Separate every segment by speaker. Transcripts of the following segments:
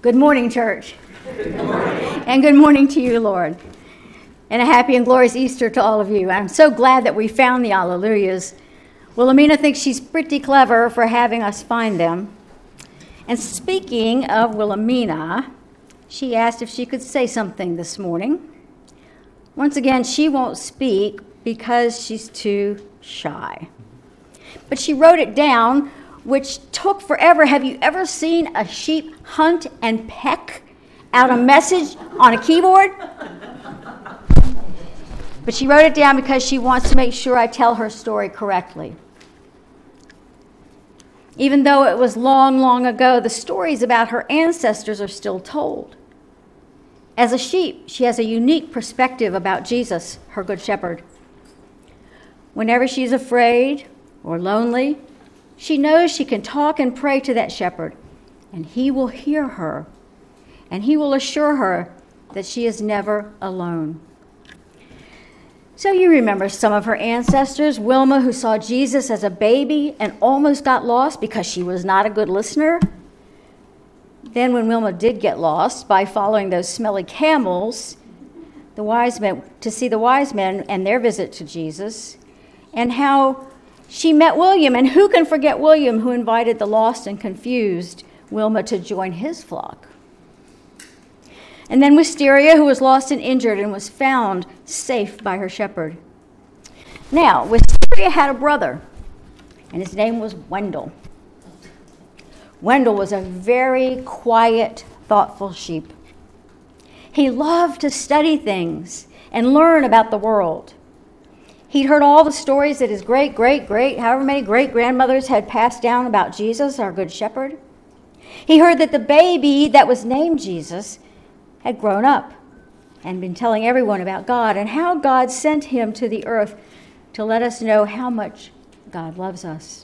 Speaker 1: Good morning, church. Good morning. And good morning to you, Lord. And a happy and glorious Easter to all of you. I'm so glad that we found the Alleluias. Wilhelmina thinks she's pretty clever for having us find them. And speaking of Wilhelmina, she asked if she could say something this morning. Once again, she won't speak because she's too shy. But she wrote it down, which took forever. Have you ever seen a sheep hunt and peck out a message on a keyboard? But she wrote it down because she wants to make sure I tell her story correctly. Even though it was long, long ago, the stories about her ancestors are still told. As a sheep, she has a unique perspective about Jesus, her good shepherd. Whenever she's afraid or lonely, she knows she can talk and pray to that shepherd, and he will hear her, and he will assure her that she is never alone. So you remember some of her ancestors, Wilma, who saw Jesus as a baby and almost got lost because she was not a good listener. Then when Wilma did get lost by following those smelly camels, to see the wise men and their visit to Jesus, and how she met William, and who can forget William, who invited the lost and confused Wilma to join his flock. And then Wisteria, who was lost and injured and was found safe by her shepherd. Now, Wisteria had a brother, and his name was Wendell. Wendell was a very quiet, thoughtful sheep. He loved to study things and learn about the world. He'd heard all the stories that his however many great-grandmothers had passed down about Jesus, our good shepherd. He heard that the baby that was named Jesus had grown up and been telling everyone about God and how God sent him to the earth to let us know how much God loves us.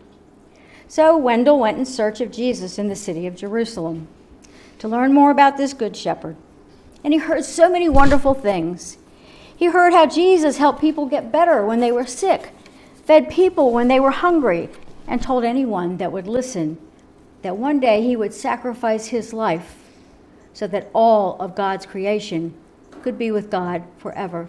Speaker 1: So Wendell went in search of Jesus in the city of Jerusalem to learn more about this good shepherd. And he heard so many wonderful things. He heard how Jesus helped people get better when they were sick, fed people when they were hungry, and told anyone that would listen that one day he would sacrifice his life so that all of God's creation could be with God forever.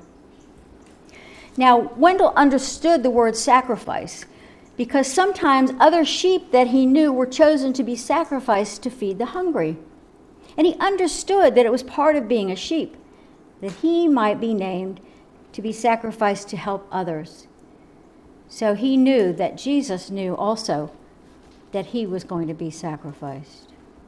Speaker 1: Now, Wendell understood the word sacrifice because sometimes other sheep that he knew were chosen to be sacrificed to feed the hungry. And he understood that it was part of being a sheep, that he might be named to be sacrificed to help others. So he knew that Jesus knew also that he was going to be sacrificed.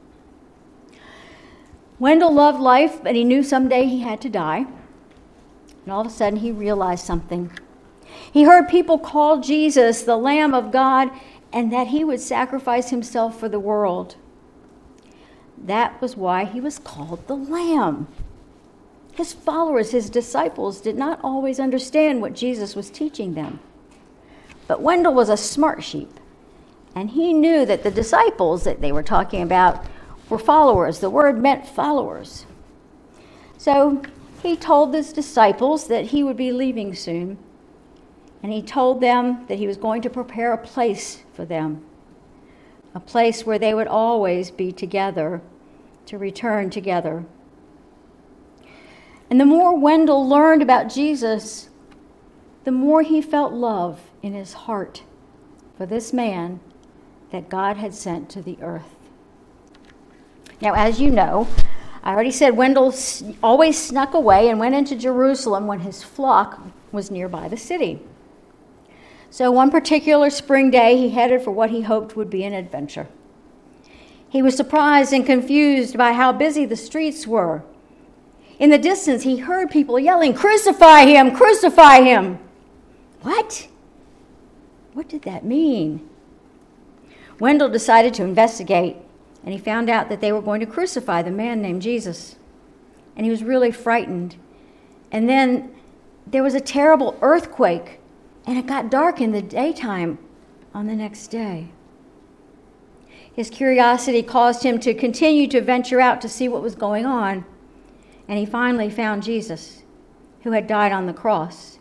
Speaker 1: Wendell loved life, but he knew someday he had to die. And all of a sudden he realized something. He heard people call Jesus the Lamb of God and that he would sacrifice himself for the world. That was why he was called the Lamb. His followers, his disciples, did not always understand what Jesus was teaching them. But Wendell was a smart sheep, and he knew that the disciples that they were talking about were followers. The word meant followers. So he told his disciples that he would be leaving soon, and he told them that he was going to prepare a place for them, a place where they would always be together, to return together. And the more Wendell learned about Jesus, the more he felt love in his heart for this man that God had sent to the earth. Now, as you know, I already said Wendell always snuck away and went into Jerusalem when his flock was nearby the city. So one particular spring day, he headed for what he hoped would be an adventure. He was surprised and confused by how busy the streets were. In the distance, he heard people yelling, "Crucify him! Crucify him!" What? What did that mean? Wendell decided to investigate, and he found out that they were going to crucify the man named Jesus. And he was really frightened. And then there was a terrible earthquake, and it got dark in the daytime on the next day. His curiosity caused him to continue to venture out to see what was going on. And he finally found Jesus, who had died on the cross.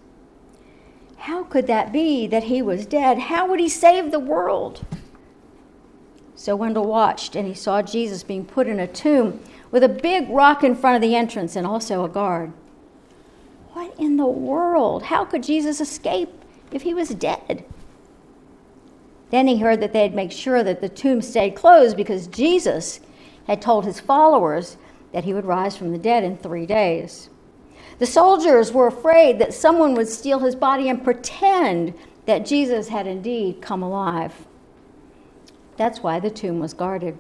Speaker 1: How could that be that he was dead? How would he save the world? So Wendell watched, and he saw Jesus being put in a tomb with a big rock in front of the entrance and also a guard. What in the world? How could Jesus escape if he was dead? Then he heard that they'd make sure that the tomb stayed closed because Jesus had told his followers that he would rise from the dead in 3 days. The soldiers were afraid that someone would steal his body and pretend that Jesus had indeed come alive. That's why the tomb was guarded.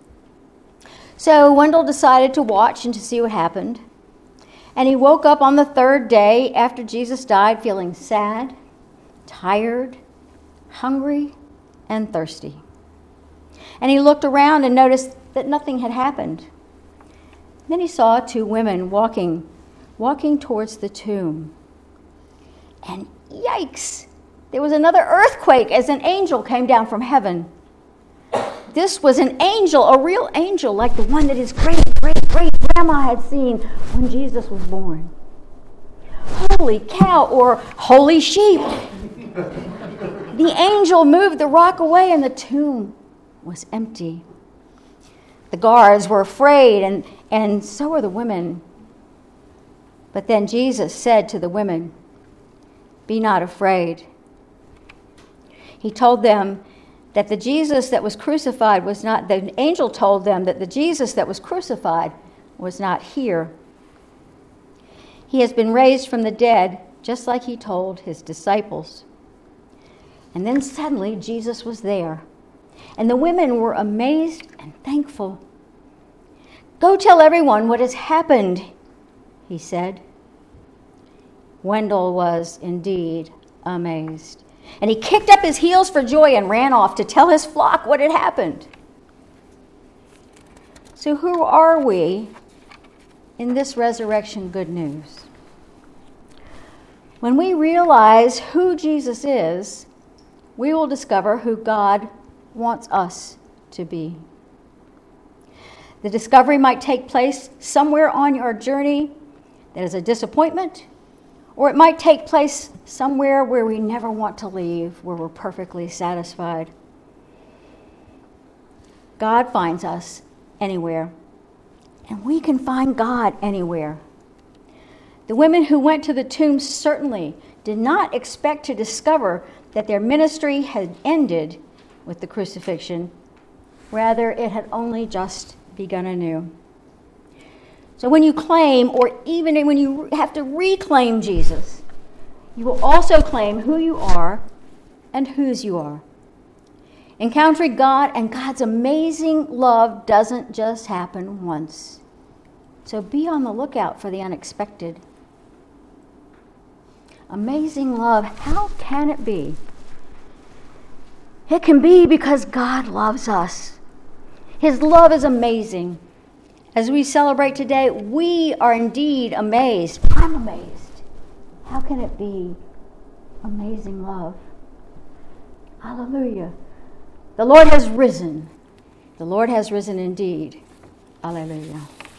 Speaker 1: So Wendell decided to watch and to see what happened. And he woke up on the 3rd day after Jesus died feeling sad, tired, hungry, and thirsty. And he looked around and noticed that nothing had happened. Then he saw 2 women walking towards the tomb. And yikes! There was another earthquake as an angel came down from heaven. This was an angel, a real angel, like the one that his great-great-great-grandma had seen when Jesus was born. Holy cow, or holy sheep! The angel moved the rock away and the tomb was empty. The guards were afraid, and so were the women. But then Jesus said to the women, "Be not afraid." He told them that the Jesus that was crucified was not, the angel told them that the Jesus that was crucified was not here. He has been raised from the dead, just like he told his disciples. And then suddenly Jesus was there, and the women were amazed and thankful. "Go tell everyone what has happened," he said. Wendell was indeed amazed. And he kicked up his heels for joy and ran off to tell his flock what had happened. So who are we in this resurrection good news? When we realize who Jesus is, we will discover who God wants us to be. The discovery might take place somewhere on your journey that is a disappointment, or it might take place somewhere where we never want to leave, where we're perfectly satisfied. God finds us anywhere, and we can find God anywhere. The women who went to the tomb certainly did not expect to discover that their ministry had ended with the crucifixion. Rather, it had only just begun anew. So when you claim, or even when you have to reclaim Jesus, you will also claim who you are and whose you are. Encountering God and God's amazing love doesn't just happen once. So be on the lookout for the unexpected. Amazing love, how can it be? It can be because God loves us. His love is amazing. As we celebrate today, we are indeed amazed. I'm amazed. How can it be amazing love? Hallelujah. The Lord has risen. The Lord has risen indeed. Hallelujah.